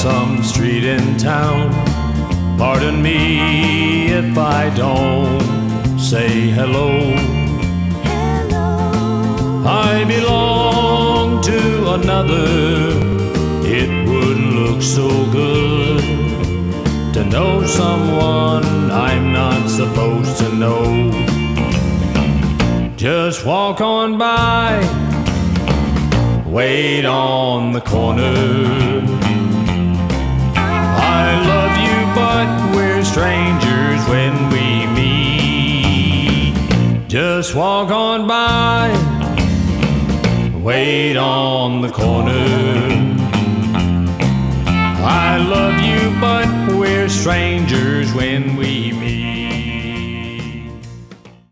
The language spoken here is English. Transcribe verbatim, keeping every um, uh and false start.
some street in town. Pardon me if I don't say hello. Hello. I belong to another. It wouldn't look so good to know someone I'm not supposed to know. Just walk on by, wait on the corner. I love you, but we're strangers when we meet. Just walk on by, wait on the corner. I love you, but we're strangers when